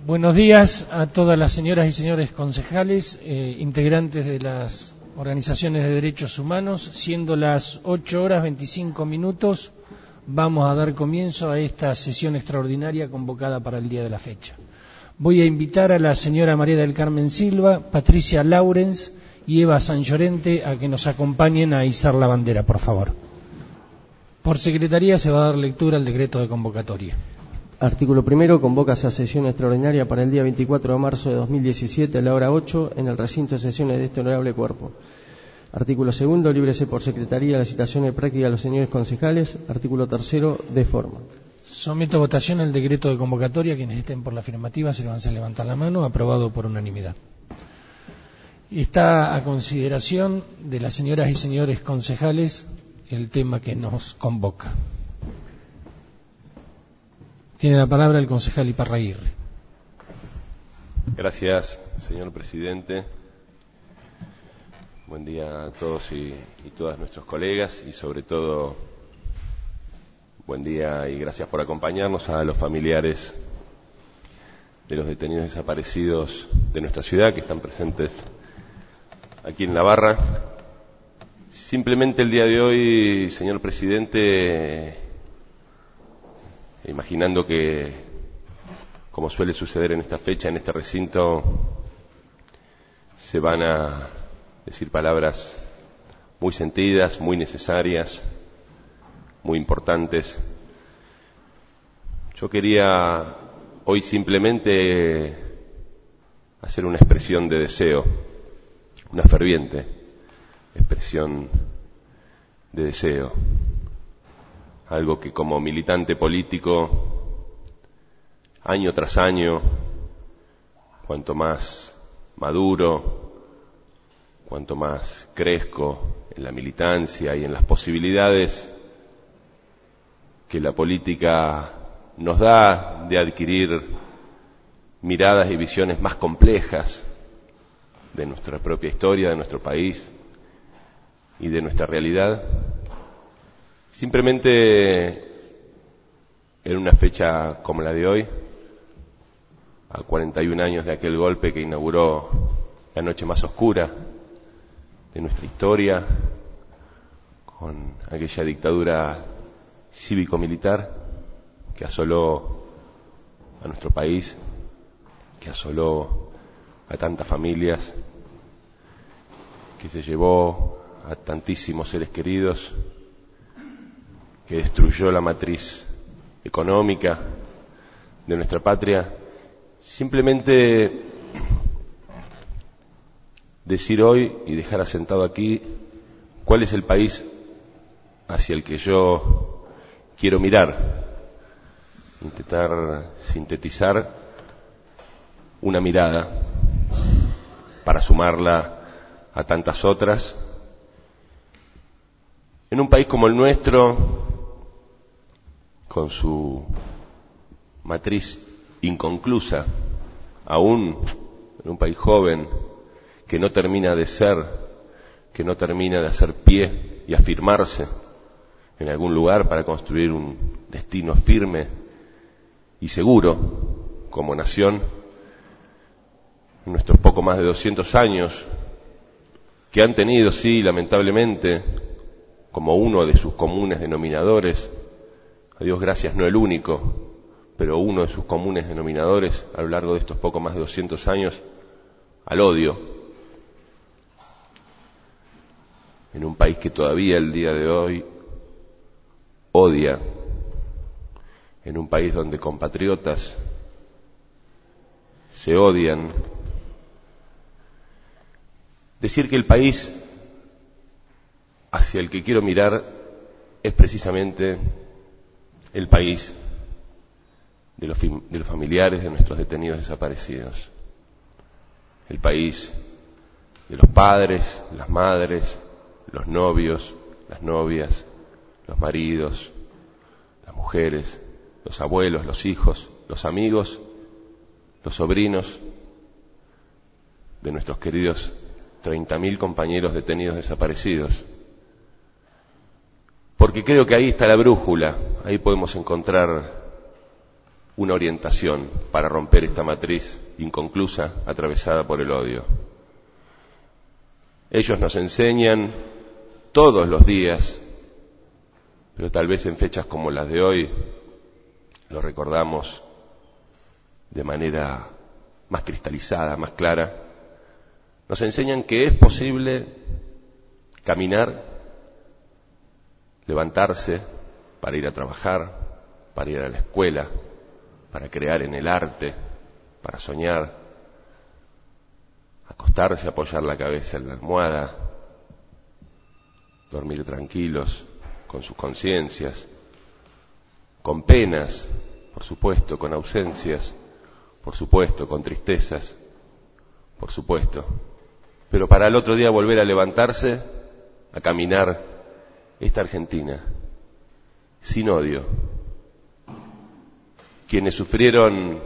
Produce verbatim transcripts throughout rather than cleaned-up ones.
Buenos días a todas las señoras y señores concejales, eh, integrantes de las organizaciones de derechos humanos. Siendo las ocho horas veinticinco minutos, vamos a dar comienzo a esta sesión extraordinaria convocada para el día de la fecha. Voy a invitar a la señora María del Carmen Silva, Patricia Laurens y Eva San Llorente a que nos acompañen a izar la bandera, por favor. Por secretaría se va a dar lectura al decreto de convocatoria. Artículo primero. Convoca a sesión extraordinaria para el día veinticuatro de marzo de dos mil diecisiete a la hora ocho en el recinto de sesiones de este honorable cuerpo. Artículo segundo. Líbrese por secretaría la citación de práctica a los señores concejales. Artículo tercero. De forma. Someto a votación el decreto de convocatoria. Quienes estén por la afirmativa se van a levantar la mano. Aprobado por unanimidad. Está a consideración de las señoras y señores concejales el tema que nos convoca. Tiene la palabra el concejal Iparraguirre. Gracias, señor presidente. Buen día a todos y, y todas nuestros colegas y sobre todo buen día y gracias por acompañarnos a los familiares de los detenidos desaparecidos de nuestra ciudad que están presentes aquí en la barra. Simplemente el día de hoy, señor presidente, imaginando que, como suele suceder en esta fecha, en este recinto, se van a decir palabras muy sentidas, muy necesarias, muy importantes. Yo quería hoy simplemente hacer una expresión de deseo, una ferviente expresión de deseo. Algo que como militante político, año tras año, cuanto más maduro, cuanto más crezco en la militancia y en las posibilidades que la política nos da de adquirir miradas y visiones más complejas de nuestra propia historia, de nuestro país y de nuestra realidad, simplemente en una fecha como la de hoy, a cuarenta y un años de aquel golpe que inauguró la noche más oscura de nuestra historia, con aquella dictadura cívico-militar que asoló a nuestro país, que asoló a tantas familias, que se llevó a tantísimos seres queridos, que destruyó la matriz económica de nuestra patria. Simplemente decir hoy y dejar asentado aquí cuál es el país hacia el que yo quiero mirar, intentar sintetizar una mirada para sumarla a tantas otras. En un país como el nuestro, con su matriz inconclusa, aún en un país joven que no termina de ser, que no termina de hacer pie y afirmarse en algún lugar para construir un destino firme y seguro como nación, en nuestros poco más de doscientos años, que han tenido, sí, lamentablemente, como uno de sus comunes denominadores, a Dios gracias no el único, pero uno de sus comunes denominadores a lo largo de estos poco más de doscientos años, al odio. En un país que todavía el día de hoy odia, en un país donde compatriotas se odian. Decir que el país hacia el que quiero mirar es precisamente el país de los, de los familiares de nuestros detenidos desaparecidos, el país de los padres, las madres, los novios, las novias, los maridos, las mujeres, los abuelos, los hijos, los amigos, los sobrinos de nuestros queridos treinta mil compañeros detenidos desaparecidos. Porque creo que ahí está la brújula, ahí podemos encontrar una orientación para romper esta matriz inconclusa atravesada por el odio. Ellos nos enseñan todos los días, pero tal vez en fechas como las de hoy lo recordamos de manera más cristalizada, más clara. Nos enseñan que es posible caminar, levantarse para ir a trabajar, para ir a la escuela, para crear en el arte, para soñar, acostarse, apoyar la cabeza en la almohada, dormir tranquilos, con sus conciencias, con penas, por supuesto, con ausencias, por supuesto, con tristezas, por supuesto, pero para el otro día volver a levantarse, a caminar esta Argentina, sin odio. Quienes sufrieron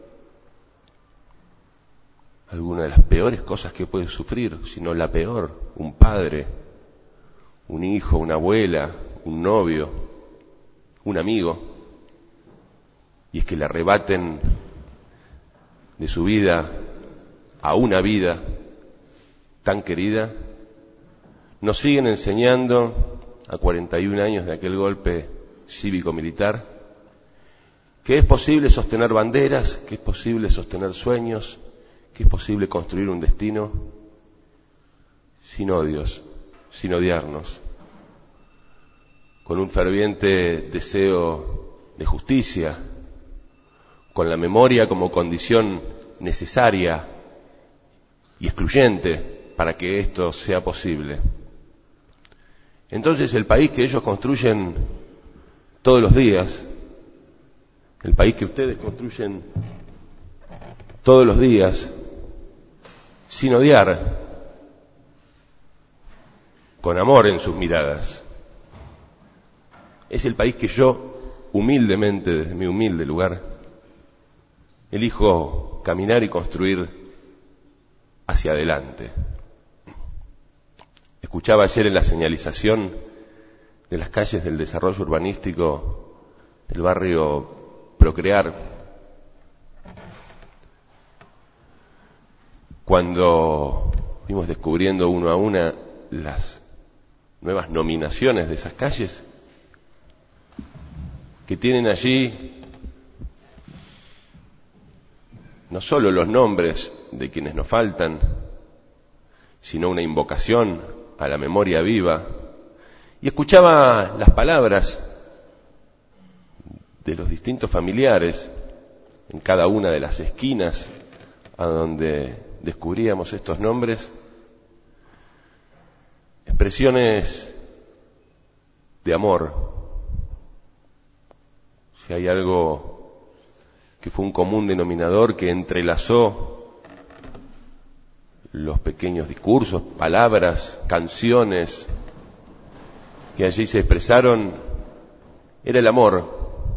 alguna de las peores cosas que puede sufrir, sino la peor, un padre, un hijo, una abuela, un novio, un amigo, y es que le arrebaten de su vida a una vida tan querida, nos siguen enseñando a cuarenta y un años de aquel golpe cívico-militar que es posible sostener banderas, que es posible sostener sueños, que es posible construir un destino sin odios, sin odiarnos, con un ferviente deseo de justicia, con la memoria como condición necesaria y excluyente para que esto sea posible. Entonces el país que ellos construyen todos los días, el país que ustedes construyen todos los días, sin odiar, con amor en sus miradas, es el país que yo, humildemente, desde mi humilde lugar, elijo caminar y construir hacia adelante. Escuchaba ayer en la señalización de las calles del desarrollo urbanístico del barrio Procrear, cuando fuimos descubriendo uno a una las nuevas nominaciones de esas calles, que tienen allí no solo los nombres de quienes nos faltan, sino una invocación a la memoria viva, y escuchaba las palabras de los distintos familiares en cada una de las esquinas a donde descubríamos estos nombres, expresiones de amor. Si hay algo que fue un común denominador que entrelazó los pequeños discursos, palabras, canciones que allí se expresaron, era el amor.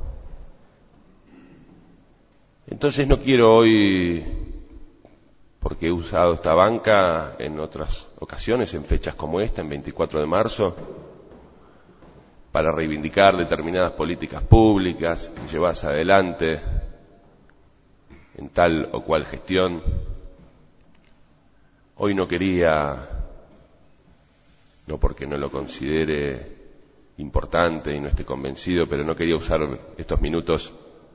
Entonces no quiero hoy, porque he usado esta banca en otras ocasiones, en fechas como esta, en veinticuatro de marzo, para reivindicar determinadas políticas públicas llevadas adelante en tal o cual gestión. Hoy no quería, no porque no lo considere importante y no esté convencido, pero no quería usar estos minutos,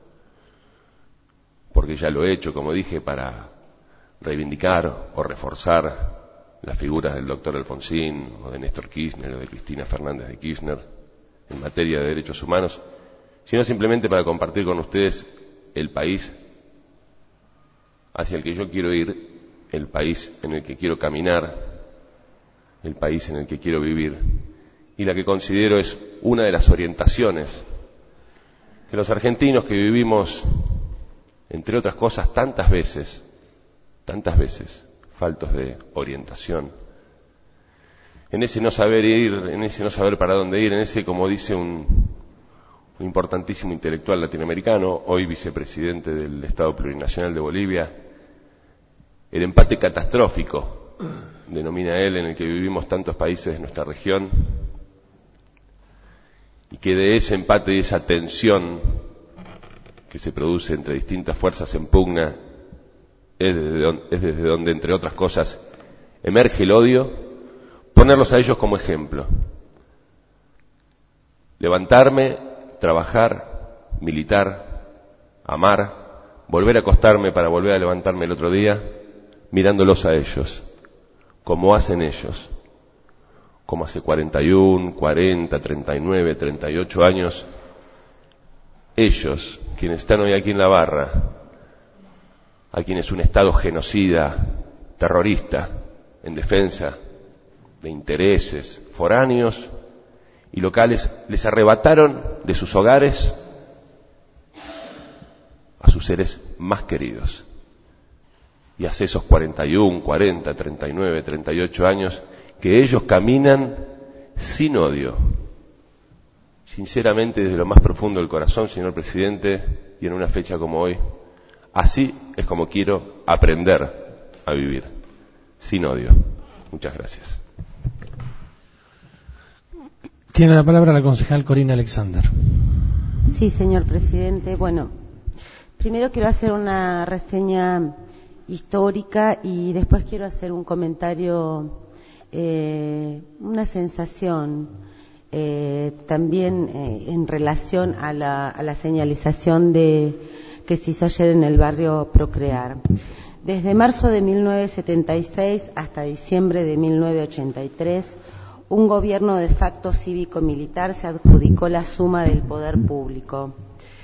porque ya lo he hecho, como dije, para reivindicar o reforzar las figuras del doctor Alfonsín o de Néstor Kirchner o de Cristina Fernández de Kirchner en materia de derechos humanos, sino simplemente para compartir con ustedes el país hacia el que yo quiero ir, el país en el que quiero caminar, el país en el que quiero vivir, y la que considero es una de las orientaciones que los argentinos que vivimos, entre otras cosas, tantas veces, tantas veces, faltos de orientación, en ese no saber ir, en ese no saber para dónde ir, en ese, como dice un, un importantísimo intelectual latinoamericano, hoy vicepresidente del Estado Plurinacional de Bolivia, el empate catastrófico, denomina él, en el que vivimos tantos países de nuestra región, y que de ese empate y esa tensión que se produce entre distintas fuerzas en pugna es desde donde, es desde donde, entre otras cosas, emerge el odio, ponerlos a ellos como ejemplo. Levantarme, trabajar, militar, amar, volver a acostarme para volver a levantarme el otro día, mirándolos a ellos, como hacen ellos, como hace cuarenta y uno, cuarenta, treinta y nueve, treinta y ocho años, ellos, quienes están hoy aquí en la barra, a quienes un Estado genocida, terrorista, en defensa de intereses foráneos y locales, les arrebataron de sus hogares a sus seres más queridos. Y hace esos cuarenta y uno, cuarenta, treinta y nueve, treinta y ocho años que ellos caminan sin odio. Sinceramente, desde lo más profundo del corazón, señor presidente, y en una fecha como hoy, así es como quiero aprender a vivir, sin odio. Muchas gracias. Tiene la palabra la concejal Corina Alexander. Sí, señor presidente. Bueno, primero quiero hacer una reseña histórica y después quiero hacer un comentario, eh, una sensación, eh, también eh, en relación a la, a la señalización de que se hizo ayer en el barrio Procrear. Desde marzo de mil novecientos setenta y seis hasta diciembre de mil novecientos ochenta y tres, un gobierno de facto cívico-militar se adjudicó la suma del poder público.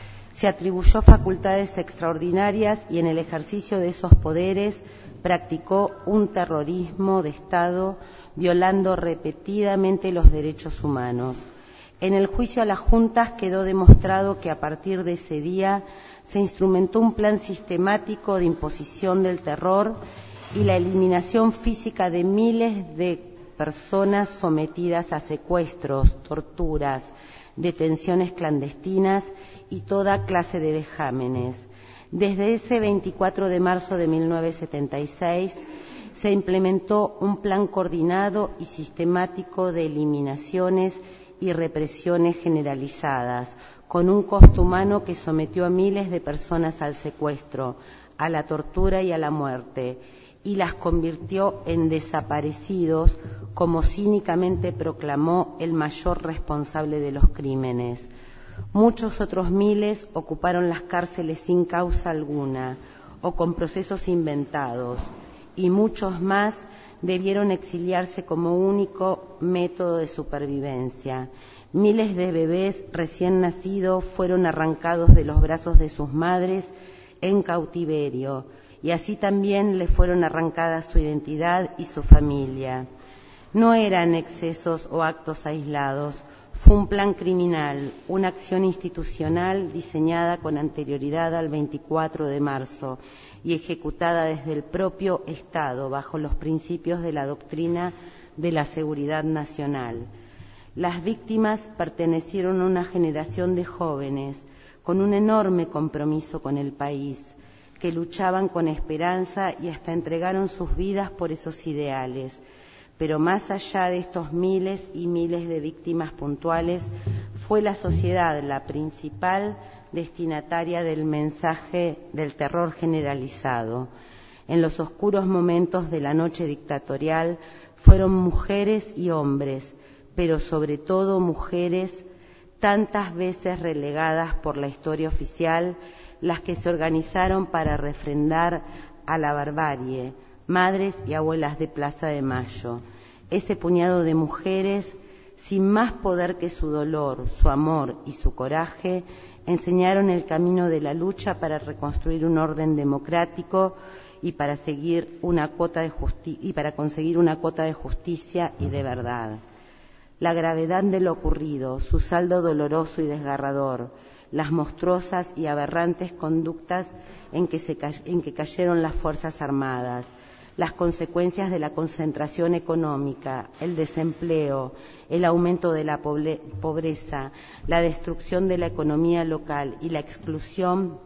Se atribuyó facultades extraordinarias y en el ejercicio de esos poderes practicó un terrorismo de Estado violando repetidamente los derechos humanos. En el juicio a las juntas quedó demostrado que a partir de ese día se instrumentó un plan sistemático de imposición del terror y la eliminación física de miles de personas sometidas a secuestros, torturas, detenciones clandestinas y toda clase de vejámenes. Desde ese veinticuatro de marzo de mil novecientos setenta y seis se implementó un plan coordinado y sistemático de eliminaciones y represiones generalizadas, con un costo humano que sometió a miles de personas al secuestro, a la tortura y a la muerte, y las convirtió en desaparecidos, como cínicamente proclamó el mayor responsable de los crímenes. Muchos otros miles ocuparon las cárceles sin causa alguna o con procesos inventados, y muchos más debieron exiliarse como único método de supervivencia. Miles de bebés recién nacidos fueron arrancados de los brazos de sus madres en cautiverio, y así también le fueron arrancadas su identidad y su familia. No eran excesos o actos aislados, fue un plan criminal, una acción institucional diseñada con anterioridad al veinticuatro de marzo y ejecutada desde el propio Estado bajo los principios de la doctrina de la seguridad nacional. Las víctimas pertenecieron a una generación de jóvenes con un enorme compromiso con el país, que luchaban con esperanza y hasta entregaron sus vidas por esos ideales. Pero más allá de estos miles y miles de víctimas puntuales, fue la sociedad la principal destinataria del mensaje del terror generalizado. En los oscuros momentos de la noche dictatorial fueron mujeres y hombres, pero sobre todo mujeres, tantas veces relegadas por la historia oficial, las que se organizaron para refrendar a la barbarie, madres y abuelas de Plaza de Mayo. Ese puñado de mujeres, sin más poder que su dolor, su amor y su coraje, enseñaron el camino de la lucha para reconstruir un orden democrático y para seguir una cuota de justi- y para conseguir una cuota de justicia y de verdad. La gravedad de lo ocurrido, su saldo doloroso y desgarrador, las monstruosas y aberrantes conductas en que, se, en que cayeron las Fuerzas Armadas, las consecuencias de la concentración económica, el desempleo, el aumento de la pobreza, la destrucción de la economía local y la exclusión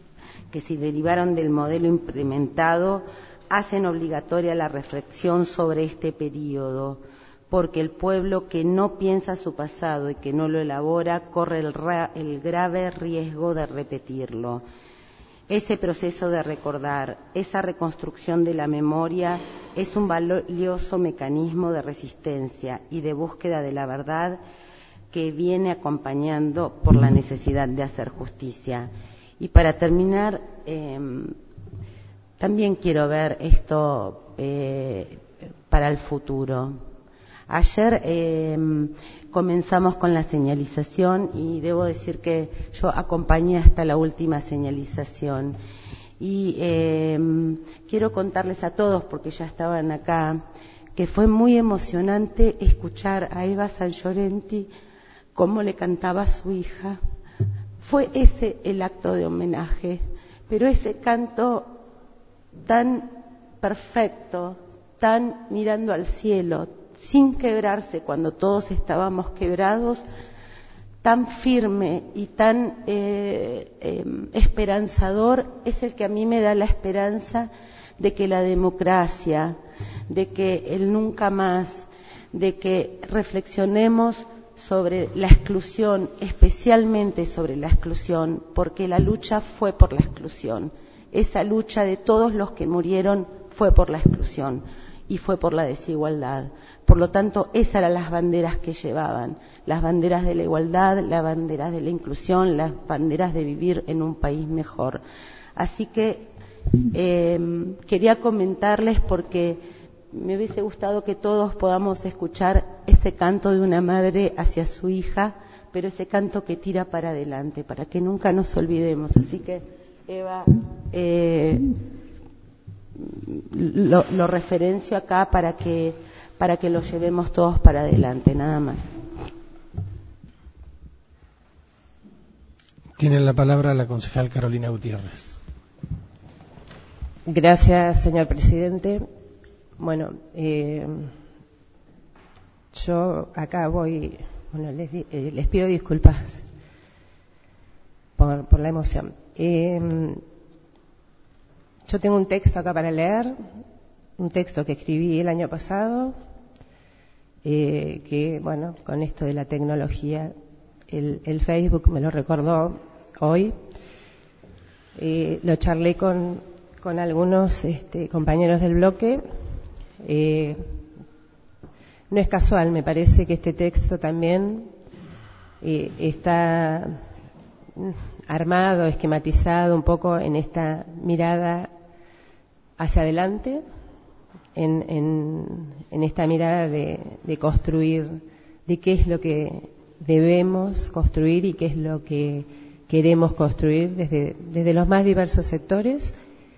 que se derivaron del modelo implementado, hacen obligatoria la reflexión sobre este período. porque el pueblo que no piensa su pasado y que no lo elabora corre el, ra- el grave riesgo de repetirlo. Ese proceso de recordar, esa reconstrucción de la memoria es un valioso mecanismo de resistencia y de búsqueda de la verdad que viene acompañando por la necesidad de hacer justicia. Y para terminar, eh, también quiero ver esto eh, para el futuro. Ayer eh, comenzamos con la señalización y debo decir que yo acompañé hasta la última señalización. Y eh, quiero contarles a todos, porque ya estaban acá, que fue muy emocionante escuchar a Eva San Llorenti cómo le cantaba a su hija. Fue ese el acto de homenaje, pero ese canto tan perfecto, tan mirando al cielo, sin quebrarse cuando todos estábamos quebrados, tan firme y tan eh, eh, esperanzador, es el que a mí me da la esperanza de que la democracia, de que el nunca más, de que reflexionemos sobre la exclusión, especialmente sobre la exclusión, porque la lucha fue por la exclusión. Esa lucha de todos los que murieron fue por la exclusión y fue por la desigualdad. Por lo tanto, esas eran las banderas que llevaban, las banderas de la igualdad, las banderas de la inclusión, las banderas de vivir en un país mejor. Así que eh, quería comentarles porque me hubiese gustado que todos podamos escuchar ese canto de una madre hacia su hija, pero ese canto que tira para adelante, para que nunca nos olvidemos. Así que, Eva, eh, lo, lo referencio acá para que, para que lo llevemos todos para adelante, nada más. Tiene la palabra la concejal Carolina Gutiérrez. Gracias, señor presidente. Bueno, eh, yo acá voy, bueno, les, eh, les pido disculpas por, por la emoción. Eh, yo tengo un texto acá para leer, un texto que escribí el año pasado, eh, que, bueno, con esto de la tecnología, el, el Facebook me lo recordó hoy. Eh, lo charlé con, con algunos este, compañeros del bloque. Eh, no es casual, me parece que este texto también eh, está armado, esquematizado un poco en esta mirada hacia adelante, en, en, en esta mirada de, de construir, de qué es lo que debemos construir y qué es lo que queremos construir desde, desde los más diversos sectores.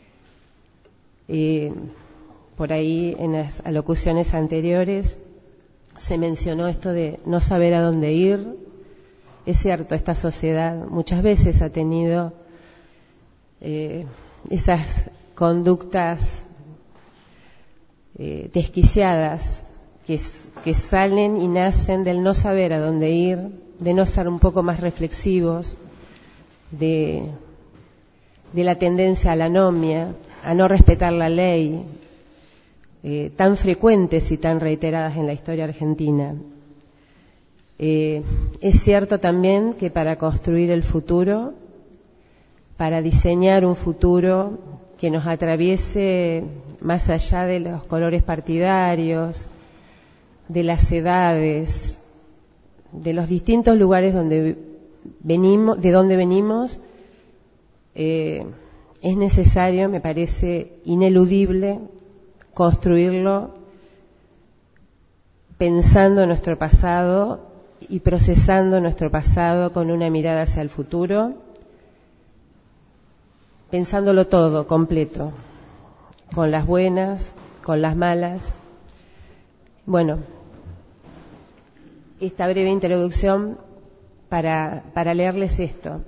Eh, Por ahí, en las alocuciones anteriores, se mencionó esto de no saber a dónde ir. Es cierto, esta sociedad muchas veces ha tenido eh, esas conductas eh, desquiciadas que, que salen y nacen del no saber a dónde ir, de no ser un poco más reflexivos, de, de la tendencia a la anomia, a no respetar la ley, Eh, tan frecuentes y tan reiteradas en la historia argentina. Eh, es cierto también que para construir el futuro, para diseñar un futuro que nos atraviese más allá de los colores partidarios, de las edades, de los distintos lugares donde venimos, de donde venimos, eh, es necesario, me parece ineludible, construirlo pensando en nuestro pasado y procesando nuestro pasado con una mirada hacia el futuro, pensándolo todo, completo, con las buenas, con las malas. Bueno, esta breve introducción para, para leerles esto.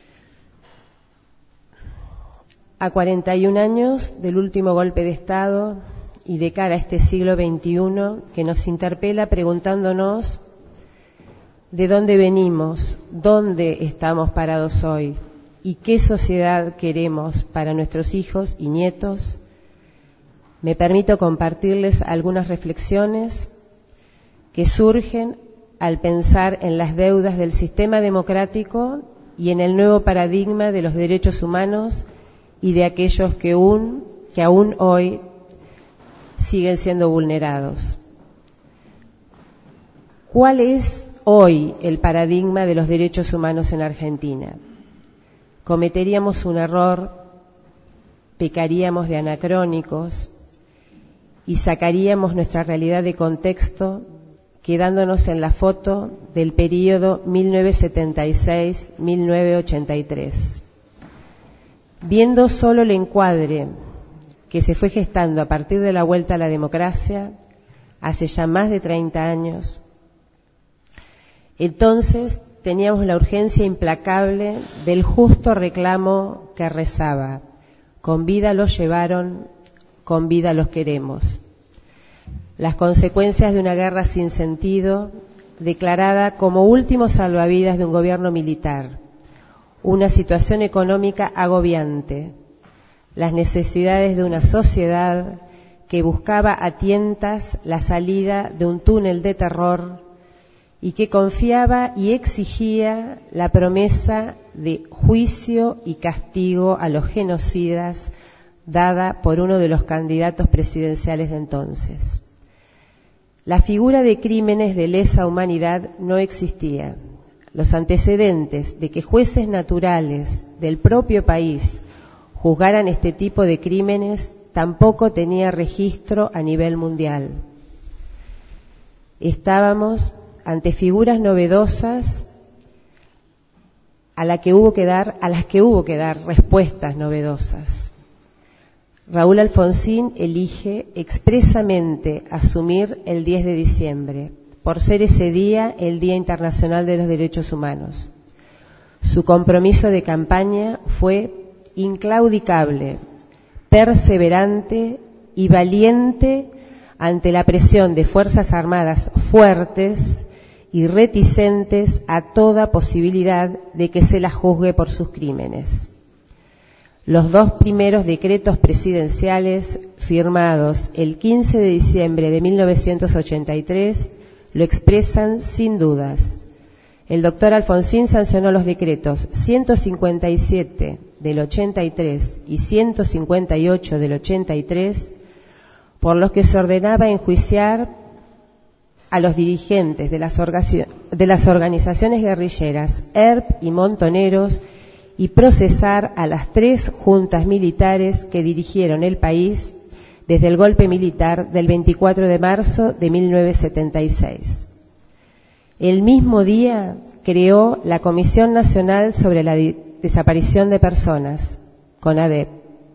A cuarenta y un años del último golpe de Estado y de cara a este siglo veintiuno que nos interpela preguntándonos de dónde venimos, dónde estamos parados hoy y qué sociedad queremos para nuestros hijos y nietos, me permito compartirles algunas reflexiones que surgen al pensar en las deudas del sistema democrático y en el nuevo paradigma de los derechos humanos y de aquellos que aún, que aún hoy siguen siendo vulnerados. ¿Cuál es hoy el paradigma de los derechos humanos en Argentina? Cometeríamos un error, pecaríamos de anacrónicos y sacaríamos nuestra realidad de contexto, quedándonos en la foto del período mil novecientos setenta y seis a mil novecientos ochenta y tres. Viendo solo el encuadre que se fue gestando a partir de la vuelta a la democracia, hace ya más de treinta años, entonces teníamos la urgencia implacable del justo reclamo que rezaba: con vida los llevaron, con vida los queremos. Las consecuencias de una guerra sin sentido, declarada como último salvavidas de un gobierno militar, una situación económica agobiante, las necesidades de una sociedad que buscaba a tientas la salida de un túnel de terror y que confiaba y exigía la promesa de juicio y castigo a los genocidas dada por uno de los candidatos presidenciales de entonces. La figura de crímenes de lesa humanidad no existía. Los antecedentes de que jueces naturales del propio país juzgaran este tipo de crímenes tampoco tenía registro a nivel mundial. Estábamos ante figuras novedosas a, la que hubo que dar, a las que hubo que dar respuestas novedosas. Raúl Alfonsín elige expresamente asumir el diez de diciembre, por ser ese día el Día Internacional de los Derechos Humanos. Su compromiso de campaña fue inclaudicable, perseverante y valiente ante la presión de Fuerzas Armadas fuertes y reticentes a toda posibilidad de que se la juzgue por sus crímenes. Los dos primeros decretos presidenciales firmados el quince de diciembre de mil novecientos ochenta y tres lo expresan sin dudas. El doctor Alfonsín sancionó los decretos ciento cincuenta y siete del ochenta y tres y ciento cincuenta y ocho del ochenta y tres, por los que se ordenaba enjuiciar a los dirigentes de las, orga- de las organizaciones guerrilleras E R P y Montoneros y procesar a las tres juntas militares que dirigieron el país desde el golpe militar del veinticuatro de marzo de mil novecientos setenta y seis. El mismo día creó la Comisión Nacional sobre la Desaparición de Personas, CONADEP,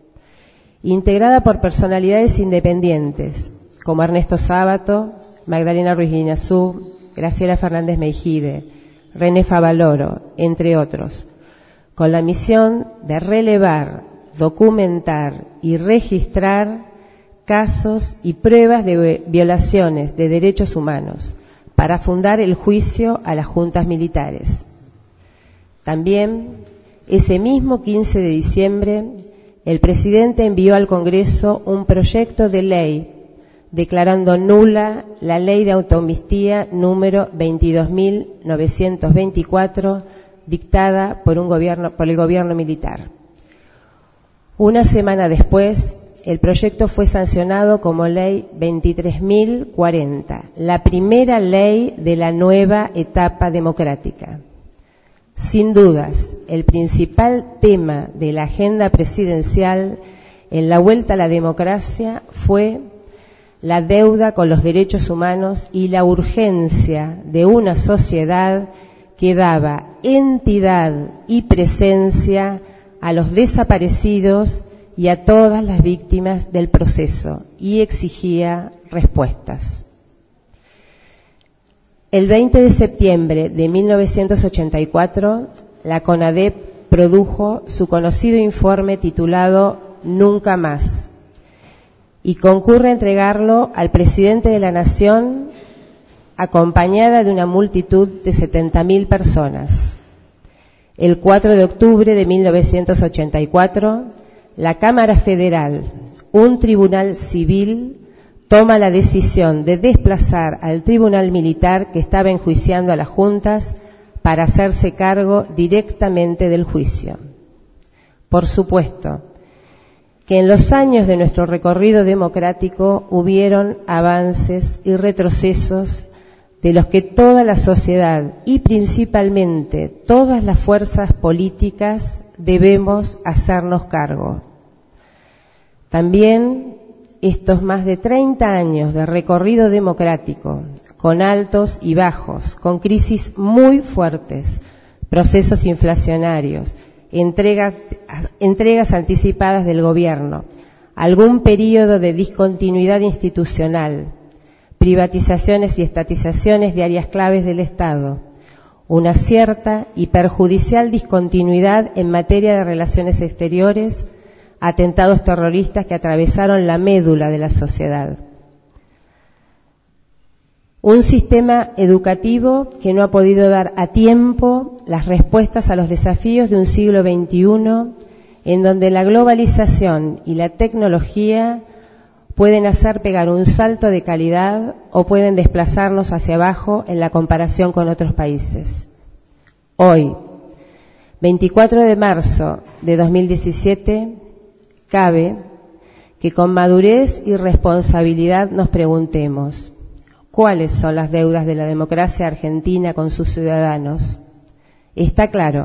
integrada por personalidades independientes como Ernesto Sábato, Magdalena Ruiz Guiñazú, Graciela Fernández Meijide, René Favaloro, entre otros, con la misión de relevar, documentar y registrar casos y pruebas de violaciones de derechos humanos para fundar el juicio a las juntas militares. También, ese mismo quince de diciembre, el presidente envió al Congreso un proyecto de ley declarando nula la ley de autoamnistía número veintidós mil novecientos veinticuatro dictada por un gobierno, por el gobierno militar. Una semana después, el proyecto fue sancionado como ley veintitrés mil cuarenta, la primera ley de la nueva etapa democrática. Sin dudas, el principal tema de la agenda presidencial en la vuelta a la democracia fue la deuda con los derechos humanos y la urgencia de una sociedad que daba entidad y presencia a los desaparecidos y a todas las víctimas del proceso y exigía respuestas. El veinte de septiembre de mil novecientos ochenta y cuatro, la CONADEP produjo su conocido informe titulado Nunca más y concurre a entregarlo al presidente de la Nación acompañada de una multitud de setenta mil personas. El cuatro de octubre de mil novecientos ochenta y cuatro, la Cámara Federal, un tribunal civil, toma la decisión de desplazar al tribunal militar que estaba enjuiciando a las juntas para hacerse cargo directamente del juicio. Por supuesto que en los años de nuestro recorrido democrático hubieron avances y retrocesos de los que toda la sociedad y principalmente todas las fuerzas políticas debemos hacernos cargo. También estos más de treinta años de recorrido democrático, con altos y bajos, con crisis muy fuertes, procesos inflacionarios, entregas, entregas anticipadas del gobierno, algún período de discontinuidad institucional, privatizaciones y estatizaciones de áreas claves del Estado, una cierta y perjudicial discontinuidad en materia de relaciones exteriores, atentados terroristas que atravesaron la médula de la sociedad. Un sistema educativo que no ha podido dar a tiempo las respuestas a los desafíos de un siglo veintiuno, en donde la globalización y la tecnología pueden hacer pegar un salto de calidad o pueden desplazarnos hacia abajo en la comparación con otros países. Hoy, veinticuatro de marzo de dos mil diecisiete, cabe que con madurez y responsabilidad nos preguntemos: ¿cuáles son las deudas de la democracia argentina con sus ciudadanos? Está claro,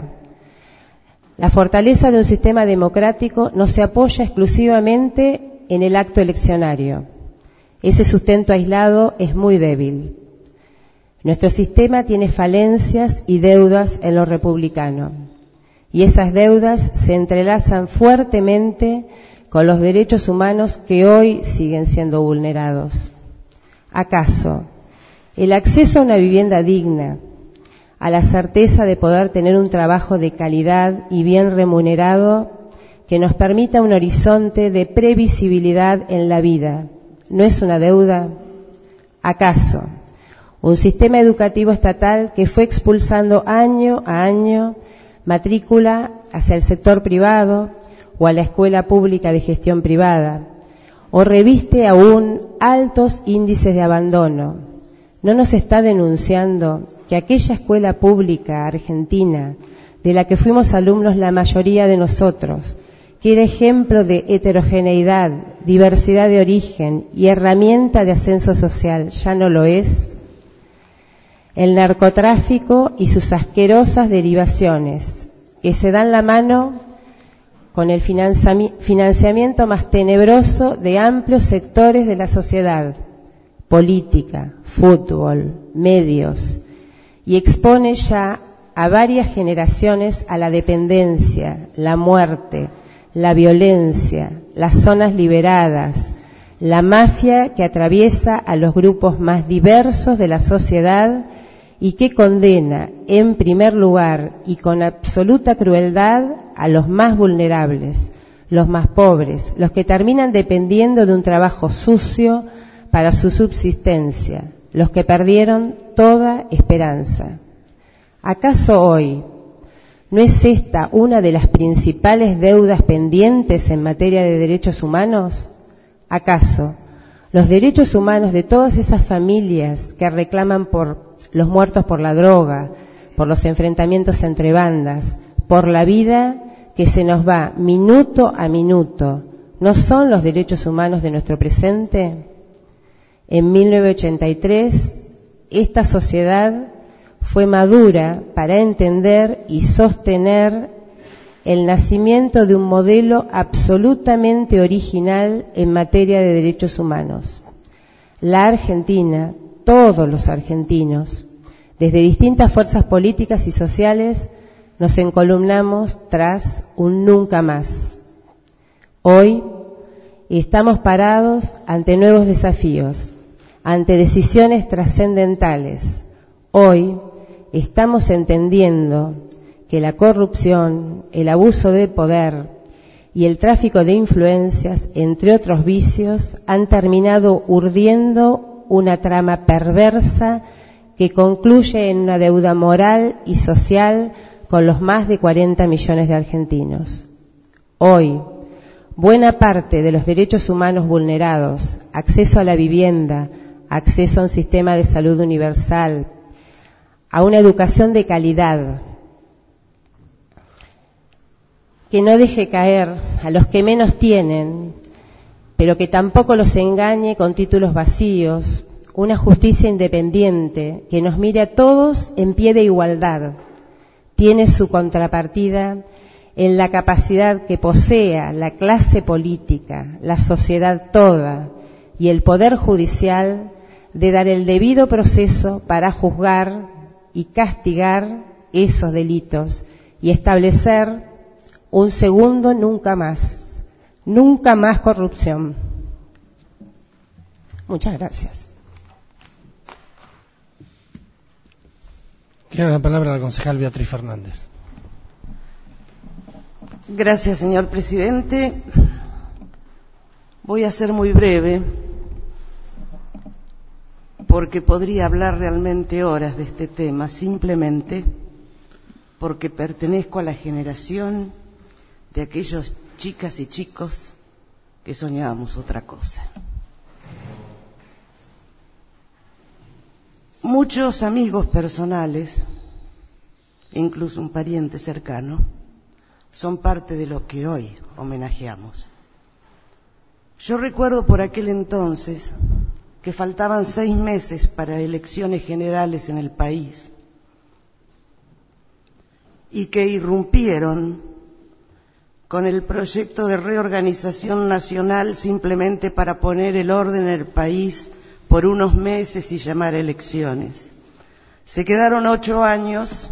la fortaleza de un sistema democrático no se apoya exclusivamente en el acto eleccionario. Ese sustento aislado es muy débil. Nuestro sistema tiene falencias y deudas en lo republicano, y esas deudas se entrelazan fuertemente con los derechos humanos que hoy siguen siendo vulnerados. ¿Acaso el acceso a una vivienda digna, a la certeza de poder tener un trabajo de calidad y bien remunerado que nos permita un horizonte de previsibilidad en la vida, no es una deuda? ¿Acaso un sistema educativo estatal que fue expulsando año a año matrícula hacia el sector privado o a la escuela pública de gestión privada, o reviste aún altos índices de abandono, no nos está denunciando que aquella escuela pública argentina de la que fuimos alumnos la mayoría de nosotros, que era ejemplo de heterogeneidad, diversidad de origen y herramienta de ascenso social, ya no lo es? El narcotráfico y sus asquerosas derivaciones, que se dan la mano con el financiamiento más tenebroso de amplios sectores de la sociedad, política, fútbol, medios, y expone ya a varias generaciones a la dependencia, la muerte, la violencia, las zonas liberadas, la mafia que atraviesa a los grupos más diversos de la sociedad y que condena en primer lugar y con absoluta crueldad a los más vulnerables, los más pobres, los que terminan dependiendo de un trabajo sucio para su subsistencia, los que perdieron toda esperanza. ¿Acaso hoy no es esta una de las principales deudas pendientes en materia de derechos humanos? ¿Acaso los derechos humanos de todas esas familias que reclaman por los muertos por la droga, por los enfrentamientos entre bandas, por la vida que se nos va minuto a minuto, no son los derechos humanos de nuestro presente? En mil novecientos ochenta y tres, esta sociedad fue madura para entender y sostener el nacimiento de un modelo absolutamente original en materia de derechos humanos. La Argentina, todos los argentinos, desde distintas fuerzas políticas y sociales, nos encolumnamos tras un nunca más. Hoy estamos parados ante nuevos desafíos, ante decisiones trascendentales. Hoy estamos entendiendo que la corrupción, el abuso de poder y el tráfico de influencias, entre otros vicios, han terminado urdiendo una trama perversa que concluye en una deuda moral y social con los más de cuarenta millones de argentinos. Hoy, buena parte de los derechos humanos vulnerados, acceso a la vivienda, acceso a un sistema de salud universal, a una educación de calidad, que no deje caer a los que menos tienen, pero que tampoco los engañe con títulos vacíos, una justicia independiente que nos mire a todos en pie de igualdad, tiene su contrapartida en la capacidad que posea la clase política, la sociedad toda y el Poder Judicial de dar el debido proceso para juzgar y castigar esos delitos y establecer un segundo nunca más, nunca más corrupción. Muchas gracias. Tiene la palabra la concejal Beatriz Fernández. Gracias, señor presidente. Voy a ser muy breve, porque podría hablar realmente horas de este tema, simplemente porque pertenezco a la generación de aquellos chicas y chicos que soñábamos otra cosa. Muchos amigos personales, incluso un pariente cercano, son parte de lo que hoy homenajeamos. Yo recuerdo por aquel entonces que faltaban seis meses para elecciones generales en el país y que irrumpieron con el proyecto de reorganización nacional simplemente para poner el orden en el país por unos meses y llamar a elecciones. Se quedaron ocho años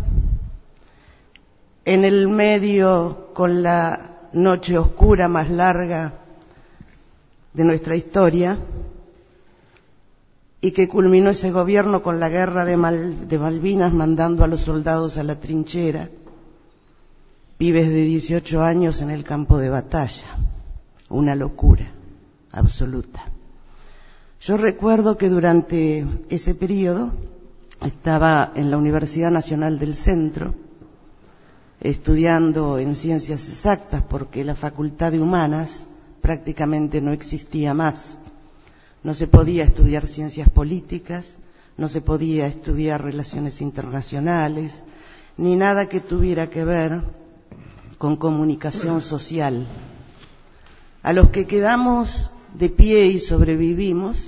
en el medio con la noche oscura más larga de nuestra historia y que culminó ese gobierno con la guerra de, Mal, de Malvinas, mandando a los soldados a la trinchera, pibes de dieciocho años en el campo de batalla, una locura absoluta. Yo recuerdo que durante ese periodo estaba en la Universidad Nacional del Centro estudiando en ciencias exactas, porque la Facultad de Humanas prácticamente no existía más. No se podía estudiar ciencias políticas, no se podía estudiar relaciones internacionales, ni nada que tuviera que ver con comunicación social. A los que quedamos de pie y sobrevivimos,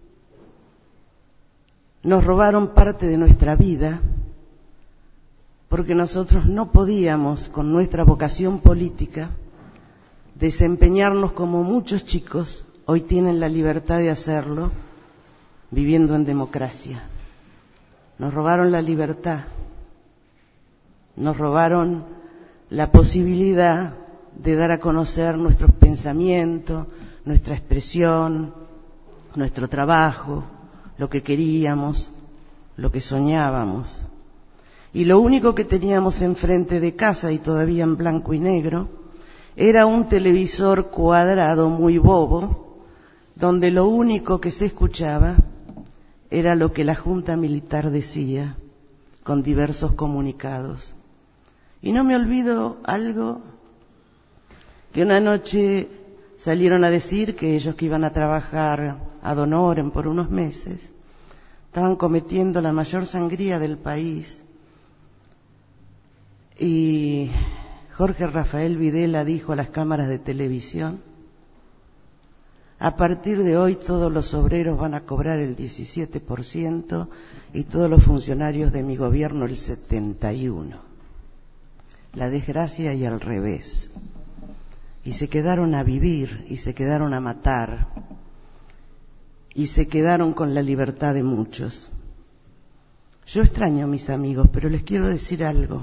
nos robaron parte de nuestra vida, porque nosotros no podíamos, con nuestra vocación política, desempeñarnos como muchos chicos hoy tienen la libertad de hacerlo, viviendo en democracia. Nos robaron la libertad, nos robaron la posibilidad de dar a conocer nuestros pensamientos, nuestra expresión, nuestro trabajo, lo que queríamos, lo que soñábamos. Y lo único que teníamos enfrente de casa, y todavía en blanco y negro, era un televisor cuadrado muy bobo, donde lo único que se escuchaba era lo que la Junta Militar decía, con diversos comunicados. Y no me olvido algo que una noche salieron a decir, que ellos que iban a trabajar ad honorem por unos meses, estaban cometiendo la mayor sangría del país. Y Jorge Rafael Videla dijo a las cámaras de televisión: a partir de hoy todos los obreros van a cobrar el diecisiete por ciento y todos los funcionarios de mi gobierno el setenta y uno por ciento. La desgracia y al revés. Y se quedaron a vivir, y se quedaron a matar, y se quedaron con la libertad de muchos. Yo extraño a mis amigos, pero les quiero decir algo.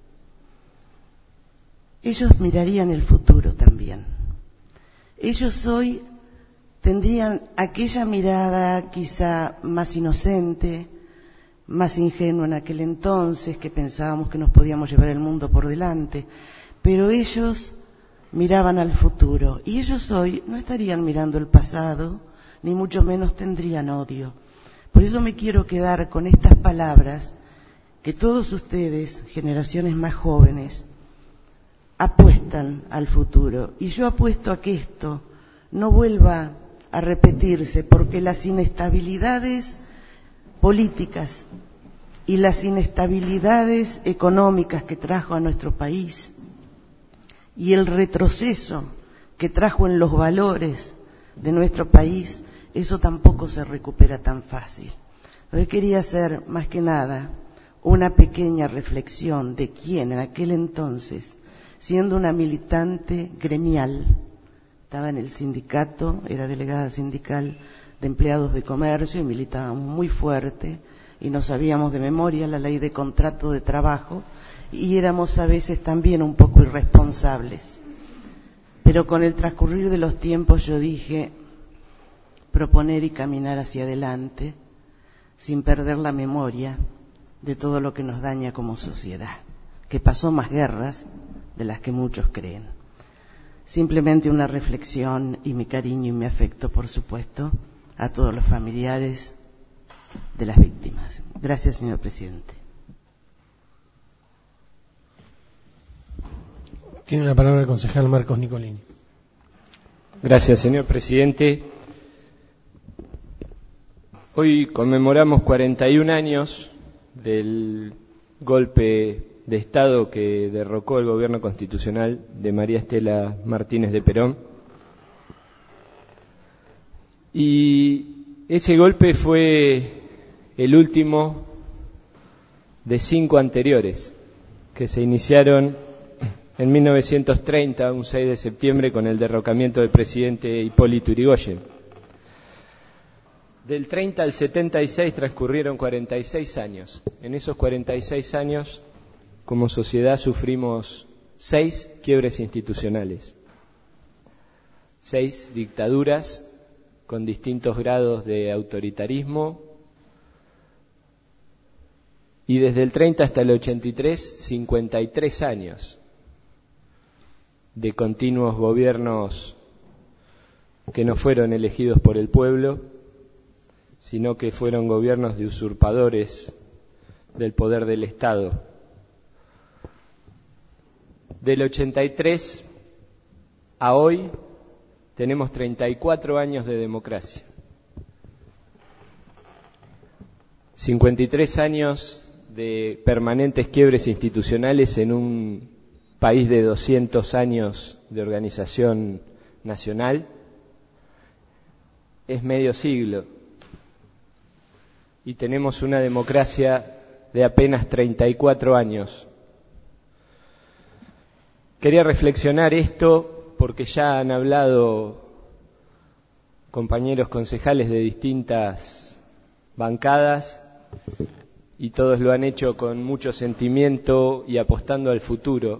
Ellos mirarían el futuro también. Ellos hoy tendrían aquella mirada quizá más inocente, más ingenua en aquel entonces, que pensábamos que nos podíamos llevar el mundo por delante, pero ellos miraban al futuro, y ellos hoy no estarían mirando el pasado, ni mucho menos tendrían odio. Por eso me quiero quedar con estas palabras que todos ustedes, generaciones más jóvenes, apuestan al futuro. Y yo apuesto a que esto no vuelva a repetirse, porque las inestabilidades políticas y las inestabilidades económicas que trajo a nuestro país y el retroceso que trajo en los valores de nuestro país, eso tampoco se recupera tan fácil. Hoy quería hacer, más que nada, una pequeña reflexión de quién en aquel entonces, siendo una militante gremial, estaba en el sindicato, era delegada sindical de empleados de comercio y militábamos muy fuerte y no sabíamos de memoria la ley de contrato de trabajo y éramos a veces también un poco irresponsables. Pero con el transcurrir de los tiempos yo dije, proponer y caminar hacia adelante sin perder la memoria de todo lo que nos daña como sociedad, que pasó más guerras de las que muchos creen. Simplemente una reflexión y mi cariño y mi afecto, por supuesto, a todos los familiares de las víctimas. Gracias, señor presidente. Tiene la palabra el concejal Marcos Nicolini. Gracias, señor presidente. Hoy conmemoramos cuarenta y un años del golpe de Estado que derrocó el gobierno constitucional de María Estela Martínez de Perón. Y ese golpe fue el último de cinco anteriores que se iniciaron en mil novecientos treinta, un seis de septiembre, con el derrocamiento del presidente Hipólito Yrigoyen. Del treinta al setenta y seis transcurrieron cuarenta y seis años. En esos cuarenta y seis años, como sociedad, sufrimos seis quiebres institucionales, seis dictaduras con distintos grados de autoritarismo, y desde el treinta hasta el ochenta y tres, cincuenta y tres años de continuos gobiernos que no fueron elegidos por el pueblo, sino que fueron gobiernos de usurpadores del poder del Estado. Del ochenta y tres a hoy tenemos treinta y cuatro años de democracia, cincuenta y tres años de permanentes quiebres institucionales en un país de doscientos años de organización nacional. Es medio siglo y tenemos una democracia de apenas treinta y cuatro años. Quería reflexionar esto porque ya han hablado compañeros concejales de distintas bancadas y todos lo han hecho con mucho sentimiento y apostando al futuro.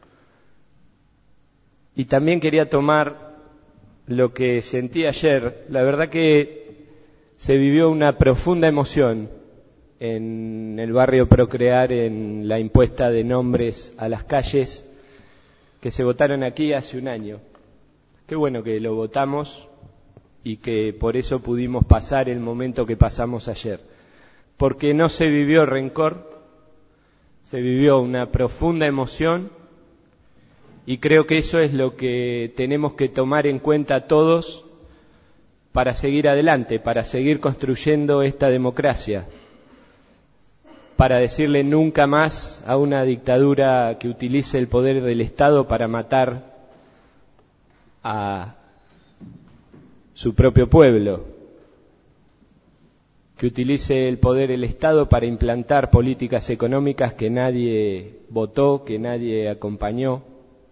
Y también quería tomar lo que sentí ayer. La verdad que se vivió una profunda emoción en el barrio Procrear en la impuesta de nombres a las calles que se votaron aquí hace un año. Qué bueno que lo votamos y que por eso pudimos pasar el momento que pasamos ayer. Porque no se vivió rencor, se vivió una profunda emoción y creo que eso es lo que tenemos que tomar en cuenta todos para seguir adelante, para seguir construyendo esta democracia, para decirle nunca más a una dictadura que utilice el poder del Estado para matar a su propio pueblo, que utilice el poder del Estado para implantar políticas económicas que nadie votó, que nadie acompañó.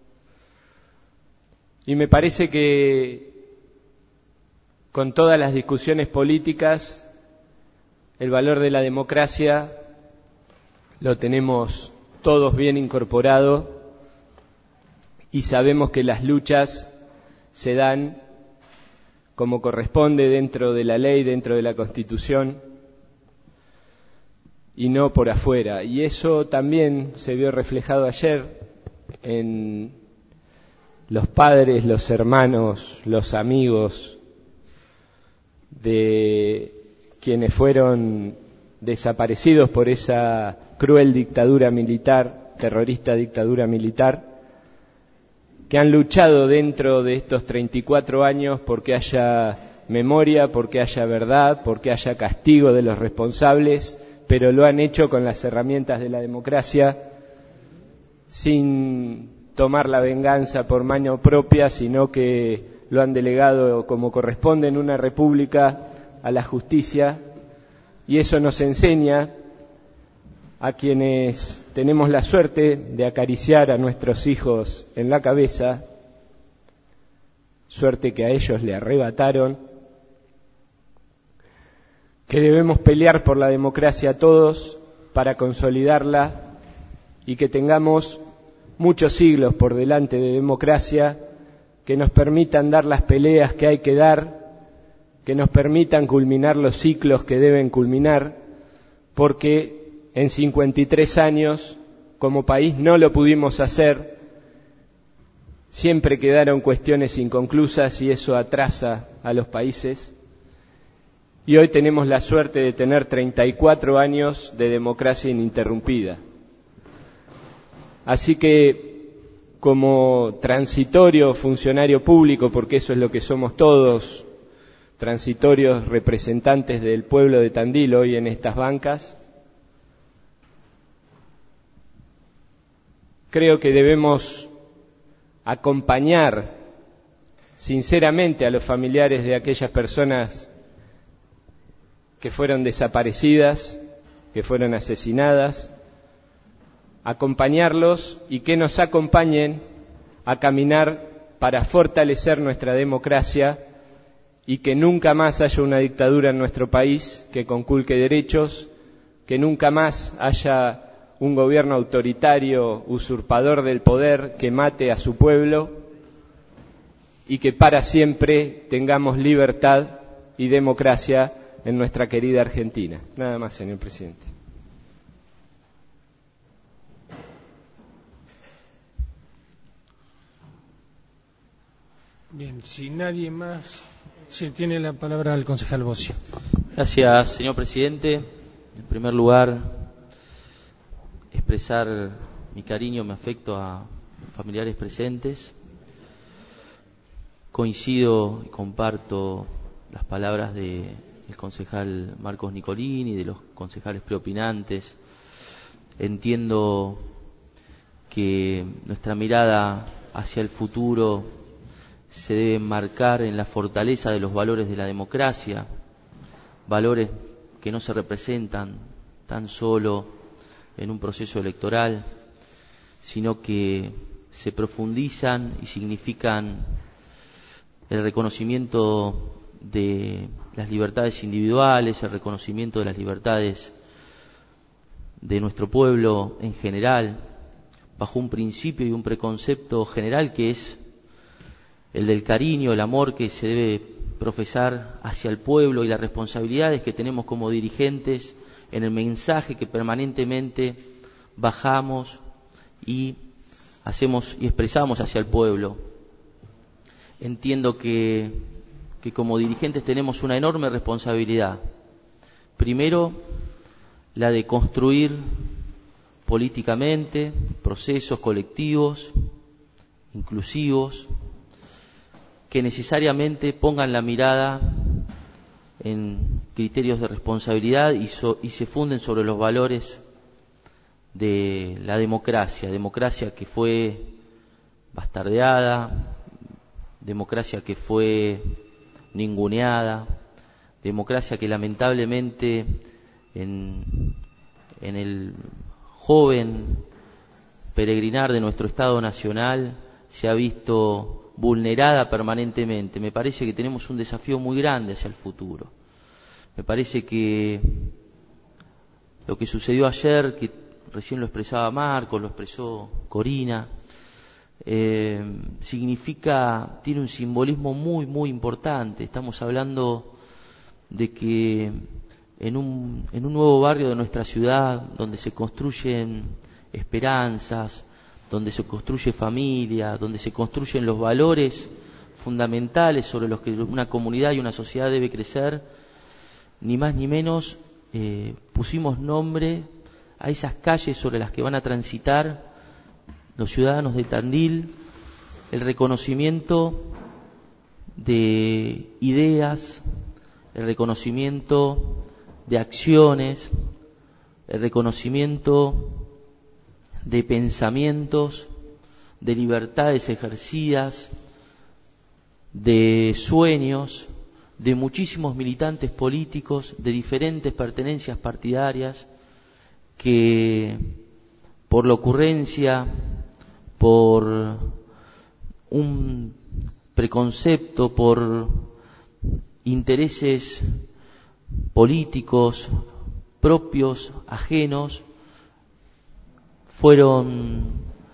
Y me parece que con todas las discusiones políticas, el valor de la democracia lo tenemos todos bien incorporado y sabemos que las luchas se dan como corresponde dentro de la ley, dentro de la Constitución y no por afuera. Y eso también se vio reflejado ayer en los padres, los hermanos, los amigos de quienes fueron desaparecidos por esa cruel dictadura militar, terrorista dictadura militar, que han luchado dentro de estos treinta y cuatro años porque haya memoria, porque haya verdad, porque haya castigo de los responsables, pero lo han hecho con las herramientas de la democracia, sin tomar la venganza por mano propia, sino que lo han delegado como corresponde en una república a la justicia, y eso nos enseña a quienes tenemos la suerte de acariciar a nuestros hijos en la cabeza, suerte que a ellos le arrebataron, que debemos pelear por la democracia todos para consolidarla y que tengamos muchos siglos por delante de democracia que nos permitan dar las peleas que hay que dar, que nos permitan culminar los ciclos que deben culminar, porque en cincuenta y tres años como país no lo pudimos hacer, siempre quedaron cuestiones inconclusas y eso atrasa a los países. Y hoy tenemos la suerte de tener treinta y cuatro años de democracia ininterrumpida. Así que, como transitorio funcionario público, porque eso es lo que somos todos, transitorios representantes del pueblo de Tandil hoy en estas bancas, creo que debemos acompañar sinceramente a los familiares de aquellas personas que fueron desaparecidas, que fueron asesinadas, acompañarlos y que nos acompañen a caminar para fortalecer nuestra democracia y que nunca más haya una dictadura en nuestro país que conculque derechos, que nunca más haya un gobierno autoritario, usurpador del poder, que mate a su pueblo y que para siempre tengamos libertad y democracia en nuestra querida Argentina. Nada más, señor presidente. Bien, si nadie más, se tiene la palabra el concejal Bocio. Gracias, señor presidente. En primer lugar, expresar mi cariño, mi afecto a los familiares presentes. Coincido y comparto las palabras de el concejal Marcos Nicolini y de los concejales preopinantes. Entiendo que nuestra mirada hacia el futuro se debe enmarcar en la fortaleza de los valores de la democracia, valores que no se representan tan solo en un proceso electoral, sino que se profundizan y significan el reconocimiento de las libertades individuales, el reconocimiento de las libertades de nuestro pueblo en general, bajo un principio y un preconcepto general que es el del cariño, el amor que se debe profesar hacia el pueblo y las responsabilidades que tenemos como dirigentes en el mensaje que permanentemente bajamos y hacemos y expresamos hacia el pueblo. Entiendo que, que como dirigentes tenemos una enorme responsabilidad. Primero, la de construir políticamente procesos colectivos, inclusivos, que necesariamente pongan la mirada en criterios de responsabilidad y, so, y se funden sobre los valores de la democracia, democracia que fue bastardeada, democracia que fue ninguneada, democracia que lamentablemente en, en el joven peregrinar de nuestro Estado Nacional se ha visto vulnerada permanentemente. Me parece que tenemos un desafío muy grande hacia el futuro. Me parece que lo que sucedió ayer, que recién lo expresaba Marcos, lo expresó Corina, eh, significa, tiene un simbolismo muy, muy importante. Estamos hablando de que en un, en un nuevo barrio de nuestra ciudad, donde se construyen esperanzas, donde se construye familia, donde se construyen los valores fundamentales sobre los que una comunidad y una sociedad debe crecer, ni más ni menos eh, pusimos nombre a esas calles sobre las que van a transitar los ciudadanos de Tandil el reconocimiento de ideas, el reconocimiento de acciones, el reconocimiento de pensamientos, de libertades ejercidas, de sueños, de muchísimos militantes políticos de diferentes pertenencias partidarias que por la ocurrencia, por un preconcepto, por intereses políticos propios, ajenos, fueron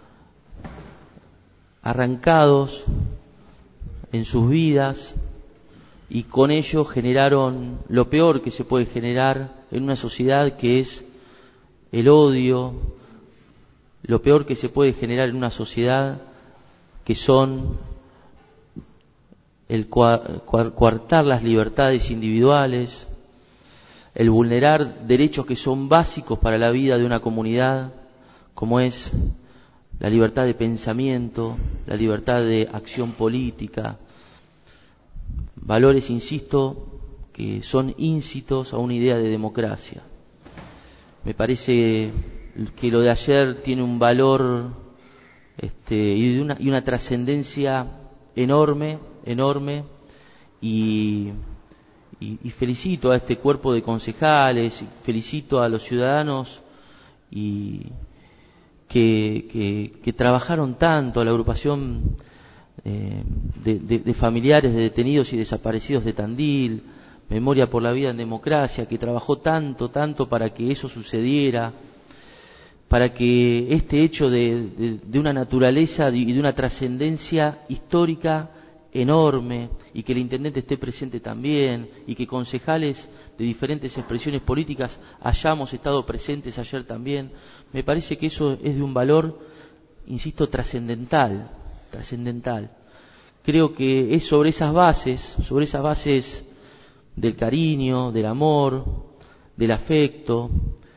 arrancados en sus vidas y con ello generaron lo peor que se puede generar en una sociedad, que es el odio, lo peor que se puede generar en una sociedad, que son el coartar las libertades individuales, el vulnerar derechos que son básicos para la vida de una comunidad, como es la libertad de pensamiento, la libertad de acción política, valores, insisto, que son íncitos a una idea de democracia. Me parece que lo de ayer tiene un valor este, y, de una, y una trascendencia enorme, enorme, y, y, y felicito a este cuerpo de concejales, felicito a los ciudadanos y que, que, que trabajaron tanto, a la agrupación eh, de, de, de familiares de detenidos y desaparecidos de Tandil, Memoria por la Vida en Democracia, que trabajó tanto, tanto para que eso sucediera, para que este hecho de, de, de una naturaleza y de una trascendencia histórica enorme, y que el intendente esté presente también, y que concejales de diferentes expresiones políticas hayamos estado presentes ayer también, me parece que eso es de un valor, insisto, trascendental, trascendental. Creo que es sobre esas bases, sobre esas bases del cariño, del amor, del afecto,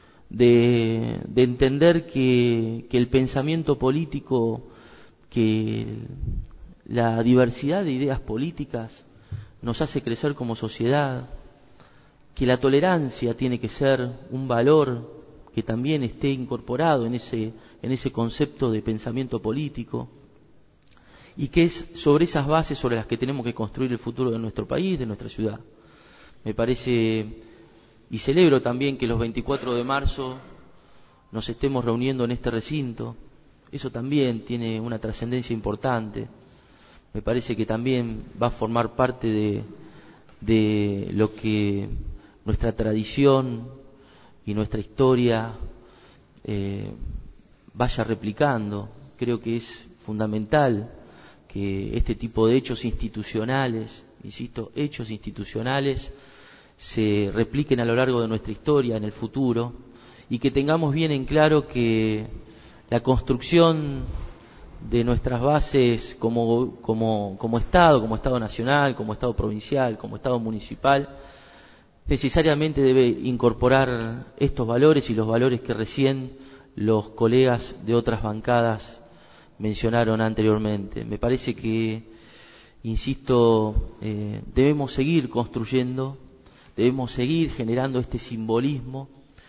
de, de entender que, que el pensamiento político, que la diversidad de ideas políticas nos hace crecer como sociedad, que la tolerancia tiene que ser un valor que también esté incorporado en ese, en ese concepto de pensamiento político, y que es sobre esas bases sobre las que tenemos que construir el futuro de nuestro país, de nuestra ciudad. Me parece, y celebro también que los veinticuatro de marzo nos estemos reuniendo en este recinto. Eso también tiene una trascendencia importante. Me parece que también va a formar parte de, de lo que nuestra tradición y nuestra historia eh, vaya replicando. Creo que es fundamental que este tipo de hechos institucionales, insisto, hechos institucionales, se repliquen a lo largo de nuestra historia en el futuro, y que tengamos bien en claro que la construcción de nuestras bases como, como, como Estado, como Estado nacional, como Estado provincial, como Estado municipal, necesariamente debe incorporar estos valores y los valores que recién los colegas de otras bancadas mencionaron anteriormente. Me parece que, insisto, eh, debemos seguir construyendo, debemos seguir generando este simbolismo,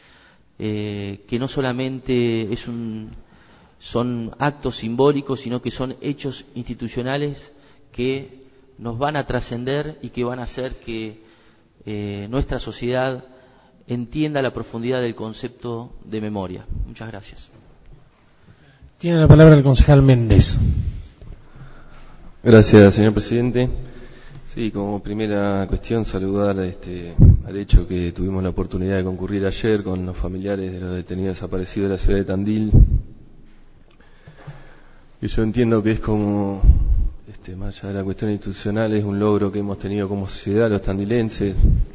eh, que no solamente es un, son actos simbólicos, sino que son hechos institucionales que nos van a trascender y que van a hacer que eh, nuestra sociedad entienda la profundidad del concepto de memoria. Muchas gracias. Tiene la palabra el concejal Méndez. Gracias, señor presidente. Sí, como primera cuestión, saludar este, al hecho que tuvimos la oportunidad de concurrir ayer con los familiares de los detenidos desaparecidos de la ciudad de Tandil. Y yo entiendo que es como, este, más allá de la cuestión institucional, es un logro que hemos tenido como sociedad los tandilenses.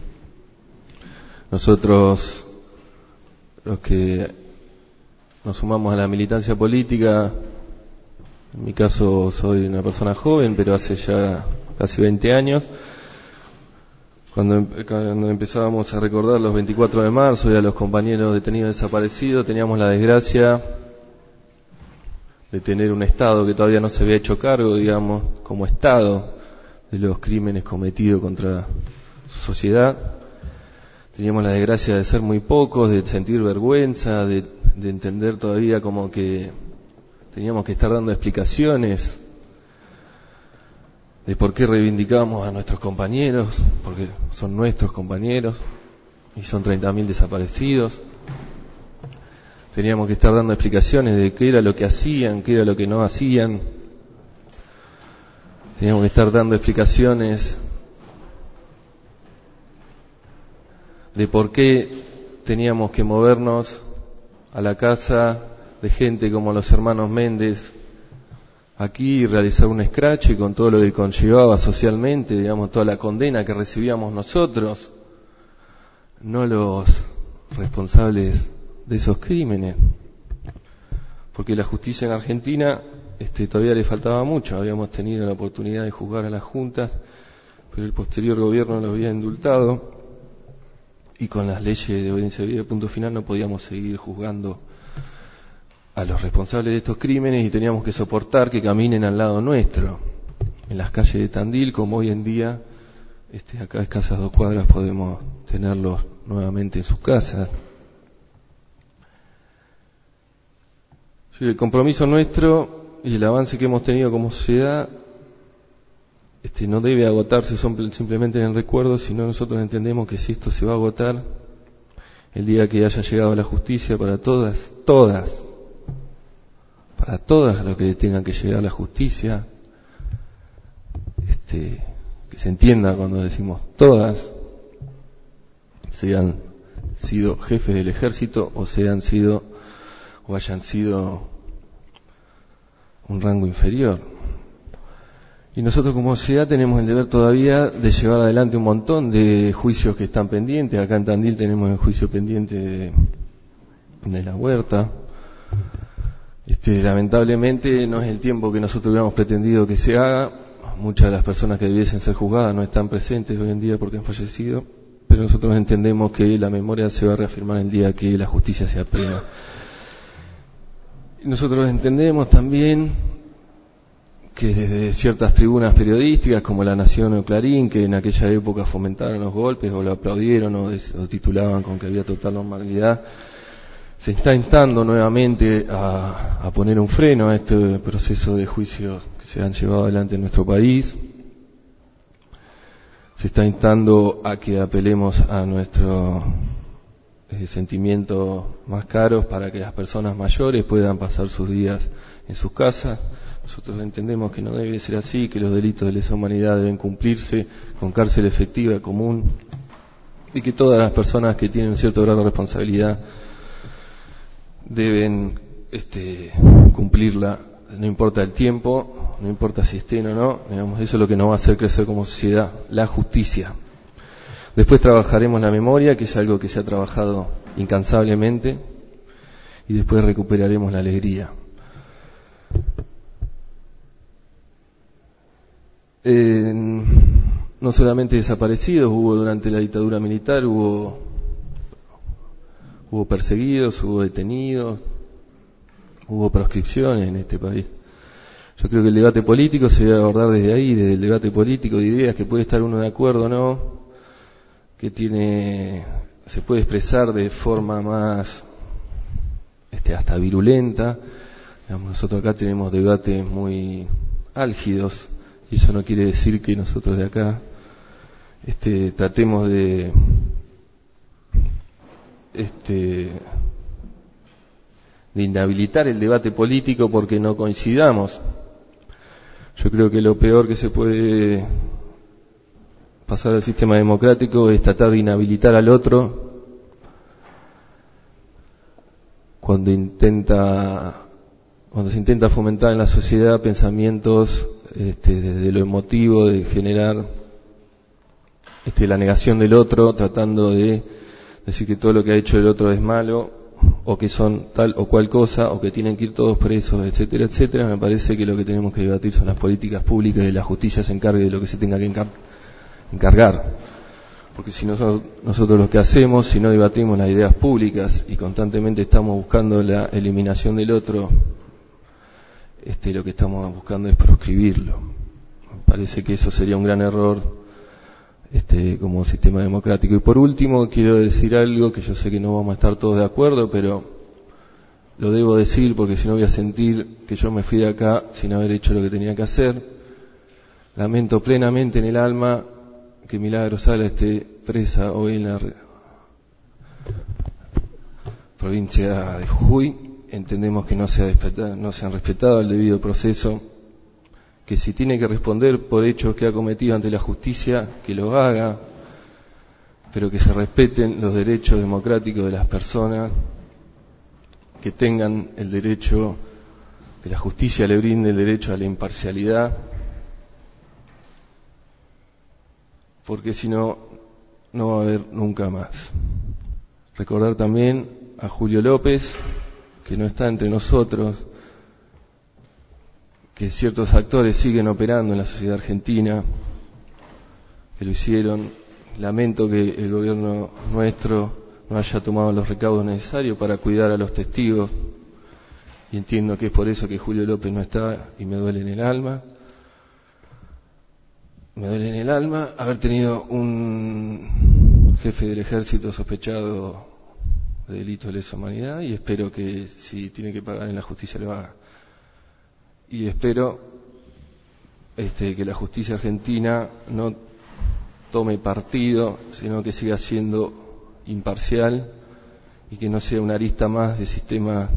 Nosotros, los que nos sumamos a la militancia política, en mi caso soy una persona joven, pero hace ya casi veinte años, cuando, cuando empezábamos a recordar los veinticuatro de marzo y a los compañeros detenidos desaparecidos, teníamos la desgracia de tener un Estado que todavía no se había hecho cargo, digamos, como Estado, de los crímenes cometidos contra su sociedad. Teníamos la desgracia de ser muy pocos, de sentir vergüenza, de, de entender todavía como que teníamos que estar dando explicaciones de por qué reivindicábamos a nuestros compañeros, porque son nuestros compañeros y son treinta mil desaparecidos. Teníamos que estar dando explicaciones de qué era lo que hacían, qué era lo que no hacían. Teníamos que estar dando explicaciones de por qué teníamos que movernos a la casa de gente como los hermanos Méndez aquí y realizar un escrache con todo lo que conllevaba socialmente, digamos, toda la condena que recibíamos nosotros, no los responsables de esos crímenes, porque la justicia en Argentina este, todavía le faltaba mucho. Habíamos tenido la oportunidad de juzgar a las juntas, pero el posterior gobierno lo había indultado y con las leyes de obediencia debida, punto final, no podíamos seguir juzgando a los responsables de estos crímenes y teníamos que soportar que caminen al lado nuestro en las calles de Tandil, como hoy en día este, acá a escasas dos cuadras podemos tenerlos nuevamente en sus casas. El compromiso nuestro y el avance que hemos tenido como sociedad este, no debe agotarse simplemente en el recuerdo, sino nosotros entendemos que si esto se va a agotar el día que haya llegado la justicia para todas, todas, para todas los que tengan que llegar la justicia, este, que se entienda cuando decimos todas, sean sido jefes del ejército o sean sido o hayan sido un rango inferior. Y nosotros como sociedad tenemos el deber todavía de llevar adelante un montón de juicios que están pendientes. Acá en Tandil tenemos el juicio pendiente de, de la Huerta. Este, lamentablemente no es el tiempo que nosotros hubiéramos pretendido que se haga. Muchas de las personas que debiesen ser juzgadas no están presentes hoy en día porque han fallecido, pero nosotros entendemos que la memoria se va a reafirmar el día que la justicia sea plena. Nosotros entendemos también que desde ciertas tribunas periodísticas como La Nación o Clarín, que en aquella época fomentaron los golpes o lo aplaudieron o, des, o titulaban con que había total normalidad, se está instando nuevamente a, a poner un freno a este proceso de juicios que se han llevado adelante en nuestro país. Se está instando a que apelemos a nuestro Eh, sentimientos más caros para que las personas mayores puedan pasar sus días en sus casas. Nosotros entendemos que no debe ser así, que los delitos de lesa humanidad deben cumplirse con cárcel efectiva común y que todas las personas que tienen un cierto grado de responsabilidad deben este, cumplirla, no importa el tiempo, no importa si estén o no, digamos, eso es lo que nos va a hacer crecer como sociedad, la justicia. Después trabajaremos la memoria, que es algo que se ha trabajado incansablemente, y después recuperaremos la alegría. Eh, no solamente desaparecidos, hubo durante la dictadura militar, hubo, hubo perseguidos, hubo detenidos, hubo proscripciones en este país. Yo creo que el debate político se debe abordar desde ahí, desde el debate político de ideas, que puede estar uno de acuerdo o no, que tiene, se puede expresar de forma más este, hasta virulenta. Digamos, nosotros acá tenemos debates muy álgidos y eso no quiere decir que nosotros de acá este, tratemos de este, de inhabilitar el debate político porque no coincidamos. Yo creo que lo peor que se puede pasar al sistema democrático es tratar de inhabilitar al otro cuando intenta cuando se intenta fomentar en la sociedad pensamientos este, de lo emotivo, de generar este, la negación del otro, tratando de decir que todo lo que ha hecho el otro es malo, o que son tal o cual cosa, o que tienen que ir todos presos, etcétera, etcétera. Me parece que lo que tenemos que debatir son las políticas públicas y la justicia se encargue de lo que se tenga que encar- encargar. Porque si nosotros, nosotros lo que hacemos, si no debatimos las ideas públicas y constantemente estamos buscando la eliminación del otro este, lo que estamos buscando es proscribirlo. Me parece que eso sería un gran error este, como sistema democrático. Y por último, quiero decir algo que yo sé que no vamos a estar todos de acuerdo, pero lo debo decir porque si no voy a sentir que yo me fui de acá sin haber hecho lo que tenía que hacer. Lamento plenamente en el alma que Milagros Sala esté presa hoy en la provincia de Jujuy. Entendemos que no se ha respetado, no se han respetado el debido proceso, que si tiene que responder por hechos que ha cometido ante la justicia, que lo haga, pero que se respeten los derechos democráticos de las personas, que tengan el derecho, que la justicia le brinde el derecho a la imparcialidad, porque si no, no va a haber nunca más. Recordar también a Julio López, que no está entre nosotros, que ciertos actores siguen operando en la sociedad argentina, que lo hicieron. Lamento que el gobierno nuestro no haya tomado los recaudos necesarios para cuidar a los testigos, y entiendo que es por eso que Julio López no está, y me duele en el alma. Me duele en el alma haber tenido un jefe del ejército sospechado de delito de lesa humanidad, y espero que si tiene que pagar en la justicia lo haga. Y espero este, que la justicia argentina no tome partido, sino que siga siendo imparcial y que no sea una arista más de sistemas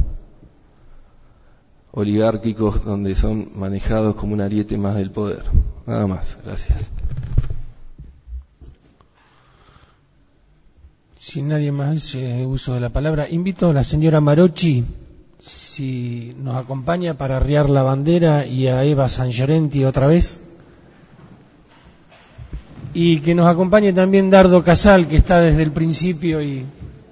oligárquicos donde son manejados como un ariete más del poder. Nada más, gracias. Si nadie más hace uso de la palabra, invito a la señora Marochi, si nos acompaña para arriar la bandera, y a Eva San Llorenti otra vez. Y que nos acompañe también Dardo Casal, que está desde el principio y...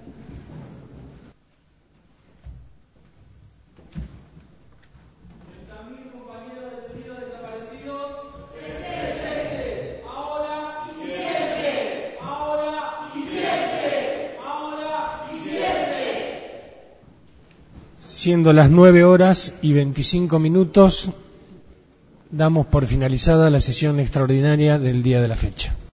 Siendo las nueve horas y veinticinco minutos, damos por finalizada la sesión extraordinaria del día de la fecha.